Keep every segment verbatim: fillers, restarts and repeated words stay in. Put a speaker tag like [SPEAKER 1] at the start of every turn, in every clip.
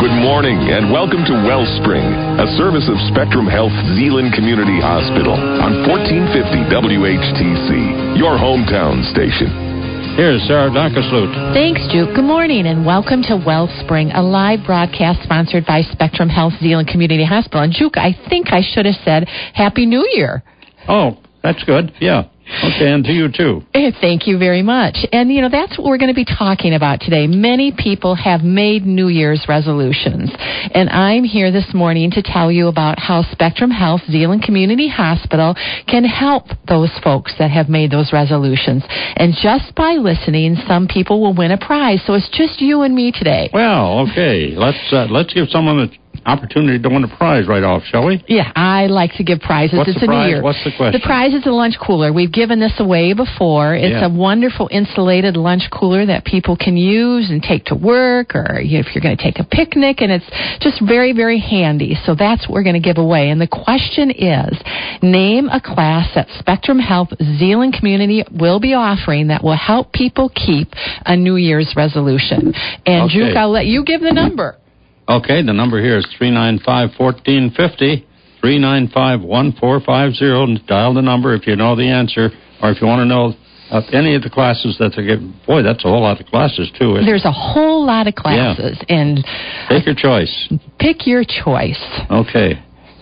[SPEAKER 1] Good morning and welcome to Wellspring, a service of Spectrum Health Zeeland Community Hospital on fourteen fifty W H T C, your hometown station.
[SPEAKER 2] Here's Sarah Donkasloot.
[SPEAKER 3] Thanks, Juke. Good morning and welcome to Wellspring, a live broadcast sponsored by Spectrum Health Zeeland Community Hospital. And Juke, I think I should have said Happy New Year.
[SPEAKER 2] Oh, that's good. Yeah. Okay, and to you too.
[SPEAKER 3] Thank you very much. And, you know, that's what we're going to be talking about today. Many people have made New Year's resolutions. And I'm here this morning to tell you about how Spectrum Health Zeeland Community Hospital can help those folks that have made those resolutions. And just by listening, some people will win a prize. So it's just you and me today.
[SPEAKER 2] Well, okay. Let's uh, let's give someone an opportunity to win a prize right off, shall we?
[SPEAKER 3] Yeah, I like to give prizes.
[SPEAKER 2] What's
[SPEAKER 3] it's
[SPEAKER 2] the
[SPEAKER 3] a
[SPEAKER 2] prize?
[SPEAKER 3] New Year.
[SPEAKER 2] What's the question?
[SPEAKER 3] The prize is a lunch cooler. We've given this away before. It's
[SPEAKER 2] Yeah.
[SPEAKER 3] a wonderful insulated lunch cooler that people can use and take to work, or if you're going to take a picnic, and it's just very, very handy. So that's what we're going to give away. And the question is, name a class that Spectrum Health Zeeland Community will be offering that will help people keep a New Year's resolution. And
[SPEAKER 2] Okay.
[SPEAKER 3] Juke, I'll let you give the number.
[SPEAKER 2] Okay, the number here is three nine five, one four five zero, three nine five, one four five zero. Dial the number if you know the answer, or if you want to know uh, any of the classes that they're giving. Boy, that's a whole lot of classes, too. Isn't
[SPEAKER 3] There's a whole lot of classes.
[SPEAKER 2] Yeah.
[SPEAKER 3] And
[SPEAKER 2] Take your choice.
[SPEAKER 3] pick your choice.
[SPEAKER 2] Okay.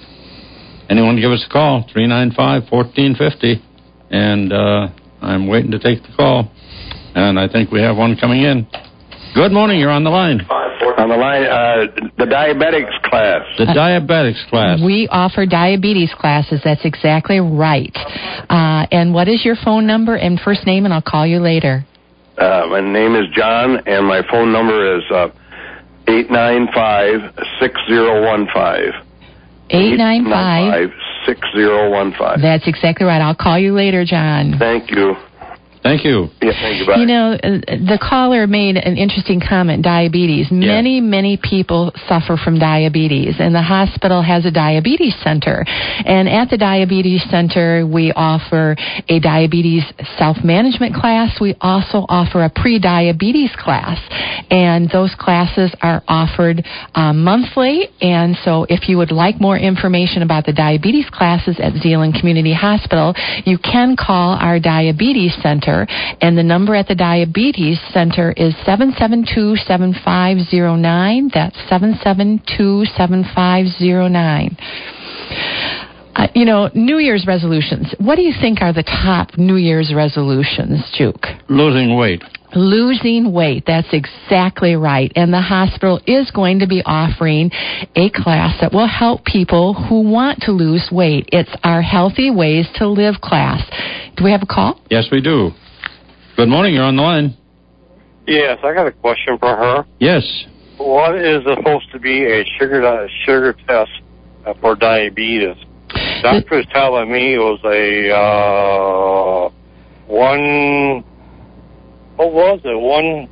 [SPEAKER 2] Anyone give us a call, three nine five, one four five zero. And uh, I'm waiting to take the call. And I think we have one coming in. Good morning, you're on the line.
[SPEAKER 4] On the line, uh, the diabetics class.
[SPEAKER 2] The diabetics class.
[SPEAKER 3] We offer diabetes classes. That's exactly right. Uh, and what is your phone number and first name, and I'll call you later.
[SPEAKER 4] Uh, my name is John, and my phone number is uh, eight nine five, six zero one five.
[SPEAKER 3] eight nine five,
[SPEAKER 4] six zero one five.
[SPEAKER 3] That's exactly right. I'll call you later, John.
[SPEAKER 4] Thank you.
[SPEAKER 2] Thank you.
[SPEAKER 4] Yeah, thank you. Bye.
[SPEAKER 3] You know, uh, the caller made an interesting comment, diabetes.
[SPEAKER 2] Yeah.
[SPEAKER 3] Many, many people suffer from diabetes, and the hospital has a diabetes center. And at the diabetes center, we offer a diabetes self-management class. We also offer a pre-diabetes class, and those classes are offered um, monthly. And so if you would like more information about the diabetes classes at Zeeland Community Hospital, you can call our diabetes center. And the number at the Diabetes Center is seven seven two, seven five zero nine. That's seven seven two, seven five zero nine. Uh, you know, New Year's resolutions. What do you think are the top New Year's resolutions, Juke?
[SPEAKER 2] Losing weight.
[SPEAKER 3] Losing weight. That's exactly right. And the hospital is going to be offering a class that will help people who want to lose weight. It's our Healthy Ways to Live class. Do we have a call?
[SPEAKER 2] Yes, we do. Good morning, you're on the line.
[SPEAKER 5] Yes, I got a question for her.
[SPEAKER 2] Yes.
[SPEAKER 5] What is supposed to be a sugar uh, sugar test uh, for diabetes? Doctor was telling me it was a uh, one. What was it? One.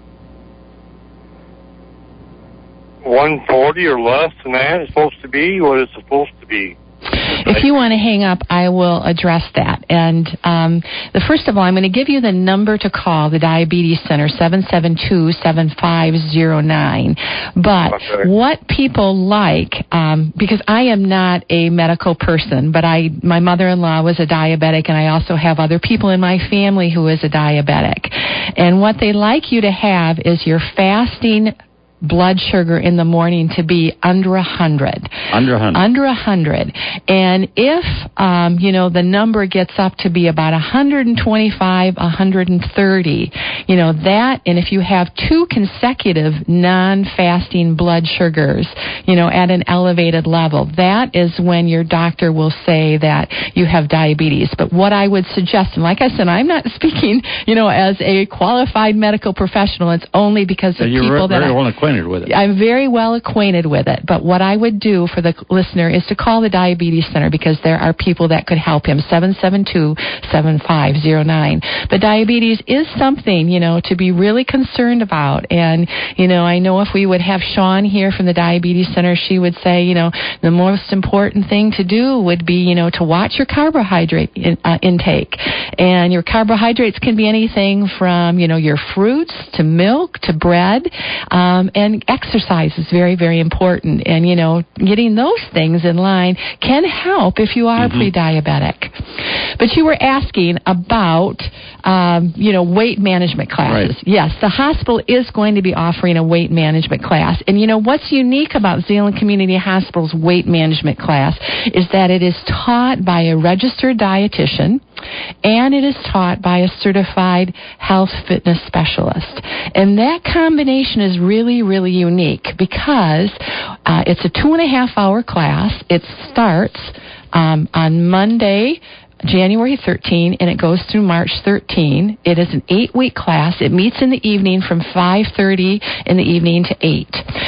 [SPEAKER 5] one forty or less than that is supposed to be what it's supposed to be.
[SPEAKER 3] If you want to hang up, I will address that. And um, the first of all, I'm going to give you the number to call, the Diabetes Center, seven seven two, seven five zero nine. But
[SPEAKER 5] Okay.
[SPEAKER 3] what people like, um, because I am not a medical person, but I, my mother-in-law was a diabetic, and I also have other people in my family who is a diabetic. And what they like you to have is your fasting blood sugar in the morning to be under one hundred.
[SPEAKER 2] Under one hundred.
[SPEAKER 3] Under one hundred. And if, um, you know, the number gets up to be about one twenty-five, one thirty, you know, that, and if you have two consecutive non-fasting blood sugars, you know, at an elevated level, that is when your doctor will say that you have diabetes. But what I would suggest, and like I said, I'm not speaking, you know, as a qualified medical professional. It's only because of
[SPEAKER 2] You're
[SPEAKER 3] people
[SPEAKER 2] very
[SPEAKER 3] that I,
[SPEAKER 2] well acquainted with it.
[SPEAKER 3] I'm very well acquainted with it, but what I would do for the listener is to call the Diabetes Center because there are people that could help him, seven seven two, seven five zero nine. But diabetes is something, you know, to be really concerned about. And, you know, I know if we would have Sean here from the Diabetes Center, she would say, you know, the most important thing to do would be, you know, to watch your carbohydrate in, uh, intake. And your carbohydrates can be anything from, you know, your fruits to milk to bread. Um, and exercise is very, very important. And, you know, getting those things in line can help if you are mm-hmm. pre-diabetic. But you were asking about, um, you know, weight management classes.
[SPEAKER 2] Right.
[SPEAKER 3] Yes, the hospital is going to be offering a weight management class. And, you know, what's unique about Zeeland Community Hospital's weight management class is that it is taught by a registered dietitian and it is taught by a certified health fitness specialist. And that combination is really, really unique because uh, it's a two and a half hour class. It starts um, on Monday, January thirteenth, and it goes through March thirteenth. It is an eight-week class. It meets in the evening from five thirty in the evening to eight.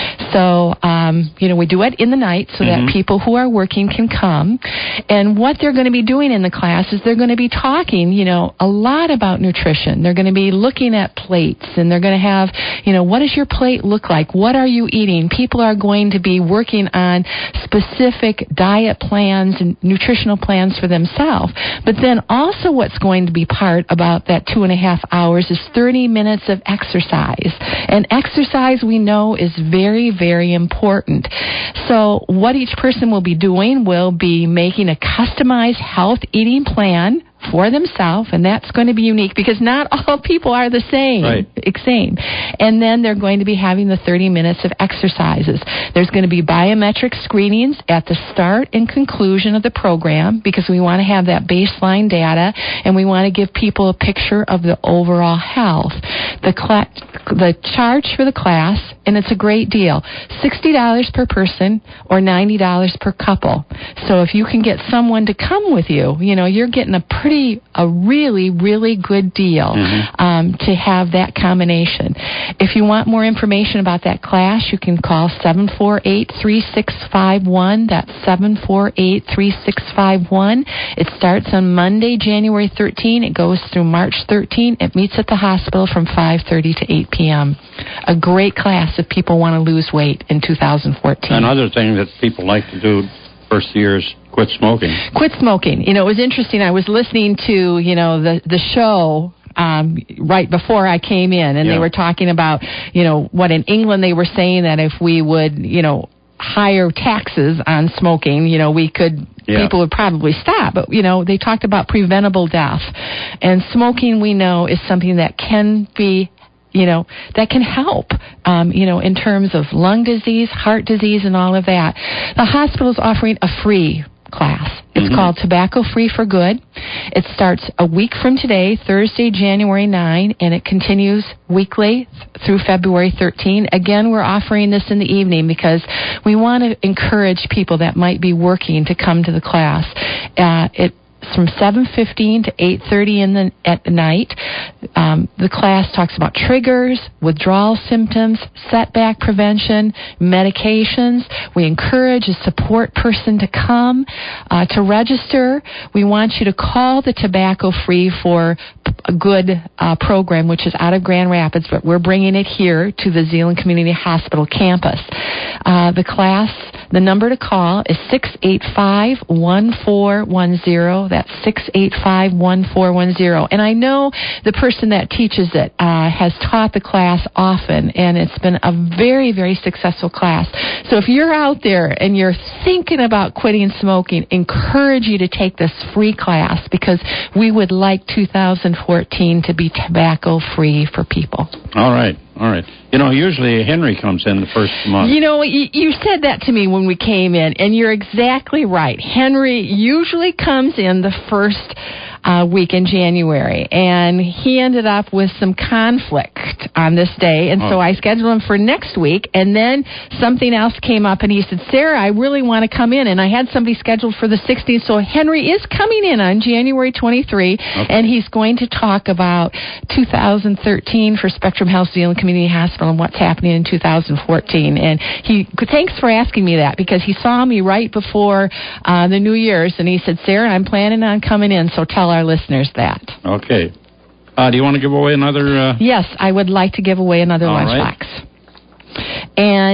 [SPEAKER 3] So, um, you know, we do it in the night so mm-hmm. that people who are working can come. And what they're going to be doing in the class is they're going to be talking, you know, a lot about nutrition. They're going to be looking at plates, and they're going to have, you know, what does your plate look like? What are you eating? People are going to be working on specific diet plans and nutritional plans for themselves. But then also what's going to be part about that two and a half hours is thirty minutes of exercise. And exercise, we know, is very, very important. So what each person will be doing will be making a customized health eating plan for themselves, and that's going to be unique because not all people are the same.
[SPEAKER 2] Right.
[SPEAKER 3] Same. And then they're going to be having the thirty minutes of exercises. There's going to be biometric screenings at the start and conclusion of the program because we want to have that baseline data and we want to give people a picture of the overall health. The cl- the charge for the class, and it's a great deal, sixty dollars per person or ninety dollars per couple. So if you can get someone to come with you, you know, you're getting a pretty a really, really good deal mm-hmm. um, to have that combination. If you want more information about that class, you can call seven four eight, three six five one. That's seven four eight, three six five one. It starts on Monday, January thirteenth. It goes through March thirteenth. It meets at the hospital from five thirty to eight p.m. A great class if people want to lose weight in two thousand fourteen.
[SPEAKER 2] Another thing that people like to do first year is quit smoking.
[SPEAKER 3] Quit smoking. You know, it was interesting. I was listening to, you know, the, the show um, right before I came in, and yeah. they were talking about, you know, what in England they were saying that if we would, you know, higher taxes on smoking, you know, we could, yeah. people would probably stop. But, you know, they talked about preventable death. And smoking, we know, is something that can be you know, that can help, um, you know, in terms of lung disease, heart disease, and all of that. The hospital is offering a free class. It's mm-hmm. called Tobacco Free for Good. It starts a week from today, Thursday, January ninth, and it continues weekly th- through February thirteenth. Again, we're offering this in the evening because we want to encourage people that might be working to come to the class. Uh, it from seven fifteen to eight thirty in the at night. Um, the class talks about triggers, withdrawal symptoms, setback prevention, medications. We encourage a support person to come uh, to register. We want you to call the Tobacco Free for a Good uh, program, which is out of Grand Rapids, but we're bringing it here to the Zeeland Community Hospital campus. Uh, the class, the number to call is six eight five, one four one zero. That's six eight five, one four one zero. And I know the person that teaches it uh, has taught the class often, and it's been a very, very successful class. So if you're out there and you're thinking about quitting smoking, encourage you to take this free class because we would like two thousand fourteen to be tobacco free for people.
[SPEAKER 2] All right. All right. You know, usually Henry comes in the first month.
[SPEAKER 3] You know, you, you said that to me when we came in, and you're exactly right. Henry usually comes in the first uh, week in January, and he ended up with some conflict on this day, and oh. so I scheduled him for next week, and then something else came up, and he said, Sarah, I really want to come in, and I had somebody scheduled for the sixteenth, so Henry is coming in on January twenty-third, okay. and he's going to talk about two thousand thirteen for Spectrum Health Zeeland Community Hospital and what's happening in two thousand fourteen. And he thanks for asking me that because he saw me right before uh, the New Year's, and he said, Sarah, I'm planning on coming in, so tell our listeners that.
[SPEAKER 2] Okay. Uh, do you want to give away another? Uh...
[SPEAKER 3] Yes, I would like to give away another
[SPEAKER 2] All
[SPEAKER 3] lunchbox.
[SPEAKER 2] Right.
[SPEAKER 3] And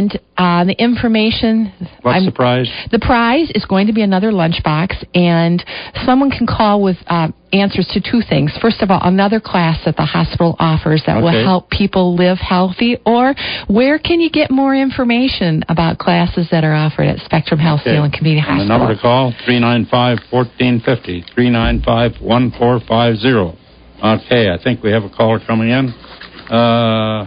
[SPEAKER 3] And uh, the information...
[SPEAKER 2] What's
[SPEAKER 3] I'm,
[SPEAKER 2] the prize?
[SPEAKER 3] The prize is going to be another lunchbox, and someone can call with uh, answers to two things. First of all, another class that the hospital offers that
[SPEAKER 2] okay.
[SPEAKER 3] will help people live healthy, or where can you get more information about classes that are offered at Spectrum Health
[SPEAKER 2] okay.
[SPEAKER 3] Zeeland Community
[SPEAKER 2] and
[SPEAKER 3] Hospital.
[SPEAKER 2] The number to call, three nine five, one four five zero, three nine five, one four five zero. Okay, I think we have a caller coming in. Uh,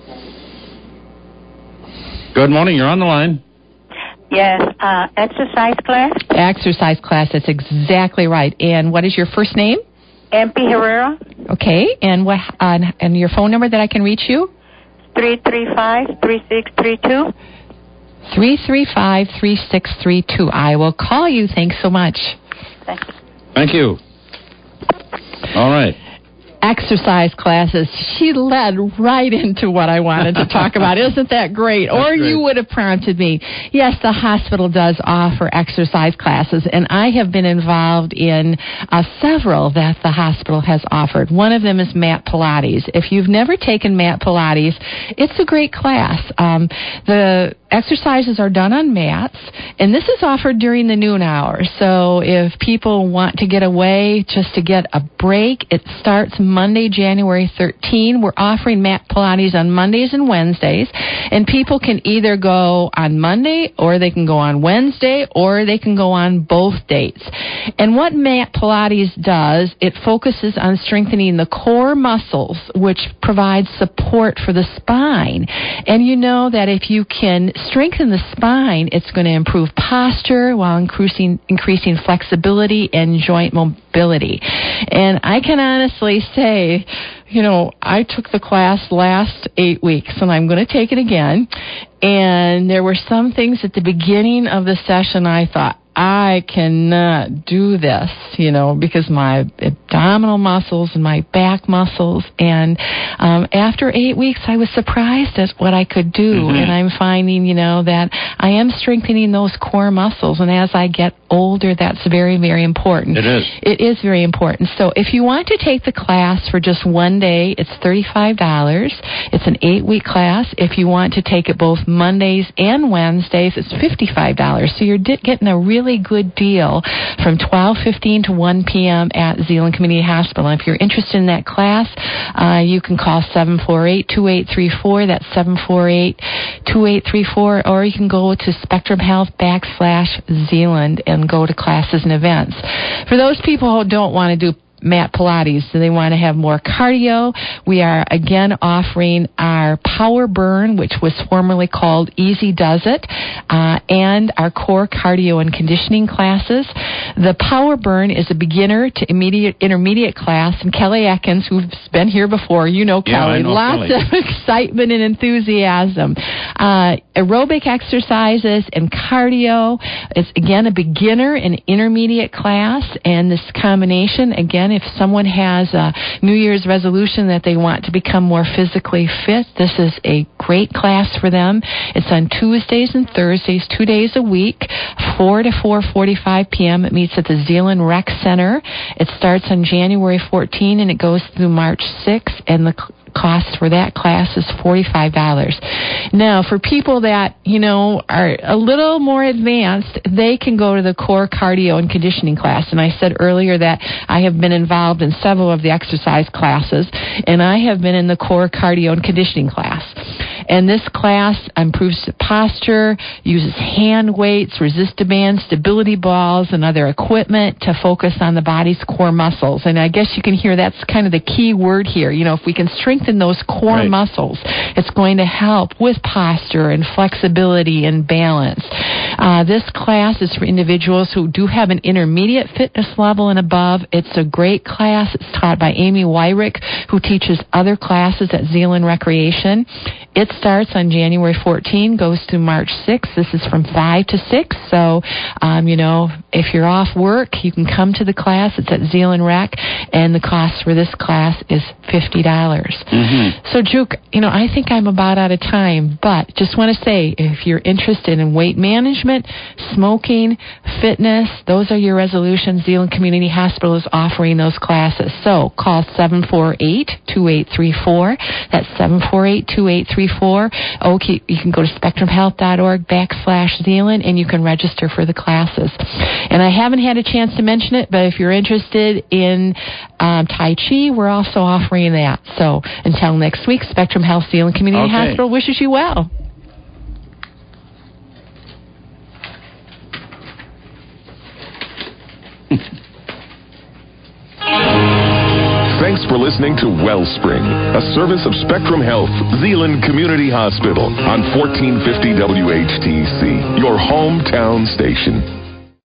[SPEAKER 2] good morning, you're on the line.
[SPEAKER 6] Yes, uh, exercise class.
[SPEAKER 3] Exercise class, that's exactly right. And what is your first name?
[SPEAKER 6] M P Herrera.
[SPEAKER 3] Okay, and what? Uh, and your phone number that I can reach you?
[SPEAKER 6] three three five, three six three two.
[SPEAKER 3] three three five, three six three two. I will call you. Thanks so much.
[SPEAKER 6] Thank you.
[SPEAKER 2] Thank you. All right.
[SPEAKER 3] Exercise classes. She led right into what I wanted to talk about. Isn't that great?
[SPEAKER 2] That's
[SPEAKER 3] or
[SPEAKER 2] great.
[SPEAKER 3] You would have prompted me. Yes, the hospital does offer exercise classes, and I have been involved in uh, several that the hospital has offered. One of them is Mat Pilates. If you've never taken Mat Pilates, it's a great class. Um, the exercises are done on mats, and this is offered during the noon hour. So if people want to get away just to get a break, it starts Monday, January thirteenth. We're offering Mat Pilates on Mondays and Wednesdays, and people can either go on Monday, or they can go on Wednesday, or they can go on both dates. And what Mat Pilates does, it focuses on strengthening the core muscles, which provides support for the spine. And you know that if you can strengthen the spine, it's going to improve posture while increasing increasing flexibility and joint mobility. And I can honestly say, you know, I took the class last eight weeks, and I'm going to take it again. And there were some things at the beginning of the session I thought, I cannot do this, you know, because my abdominal muscles and my back muscles. And um, after eight weeks, I was surprised at what I could do. Mm-hmm. And I'm finding, you know, that I am strengthening those core muscles. And as I get older, that's very, very important.
[SPEAKER 2] It is.
[SPEAKER 3] It is very important. So if you want to take the class for just one day, it's thirty-five dollars. It's an eight-week class. If you want to take it both Mondays and Wednesdays, it's fifty-five dollars. So you're di- getting a really good deal from twelve fifteen to one p.m. at Zeeland Community Hospital. And if you're interested in that class, uh, you can call seven four eight, two eight three four. That's seven four eight, two eight three four. Or you can go to Spectrum Health backslash Zeeland and go to classes and events. For those people who don't want to do Mat Pilates, so they want to have more cardio, we are again offering our Power Burn, which was formerly called Easy Does It, uh, and our core cardio and conditioning classes. The Power Burn is a beginner to immediate intermediate class, and Kelly Atkins, who's been here before, you know Kelly,
[SPEAKER 2] yeah, I know
[SPEAKER 3] lots
[SPEAKER 2] Kelly.
[SPEAKER 3] of excitement and enthusiasm. Uh, aerobic exercises and cardio. It's again a beginner and intermediate class, and this combination, again, if someone has a New Year's resolution that they want to become more physically fit, this is a great class for them. It's on Tuesdays and Thursdays, two days a week, four to four forty-five p.m. It meets at the Zeeland Rec Center. It starts on January fourteenth, and it goes through March sixth, and the cost for that class is forty-five dollars. Now, for people that, you know, are a little more advanced, they can go to the core cardio and conditioning class. And I said earlier that I have been involved in several of the exercise classes, and I have been in the core cardio and conditioning class. And this class improves posture, uses hand weights, resistor bands, stability balls, and other equipment to focus on the body's core muscles. And I guess you can hear that's kind of the key word here. You know, if we can strengthen those core
[SPEAKER 2] right.
[SPEAKER 3] muscles, it's going to help with posture and flexibility and balance. Uh, this class is for individuals who do have an intermediate fitness level and above. It's a great class. It's taught by Amy Wyrick, who teaches other classes at Zeeland Recreation. It starts on January fourteenth, goes through March sixth. This is from five to six. So, um, you know, if you're off work, you can come to the class. It's at Zeeland Rec, and the cost for this class is fifty dollars.
[SPEAKER 2] Mm-hmm.
[SPEAKER 3] So, Juke, you know, I think I'm about out of time, but just want to say, if you're interested in weight management, smoking, fitness, those are your resolutions. Zeeland Community Hospital is offering those classes. So, call seven four eight, two eight three four. That's seven four eight, two eight three four. for. Okay, you can go to spectrumhealth.org backslash Zealand, and you can register for the classes. And I haven't had a chance to mention it, but if you're interested in um, Tai Chi, we're also offering that. So until next week, Spectrum Health Zealand Community
[SPEAKER 2] Okay.
[SPEAKER 3] Hospital wishes you well.
[SPEAKER 1] Thanks for listening to Wellspring, a service of Spectrum Health Zealand Community Hospital on fourteen fifty W H T C, your hometown station.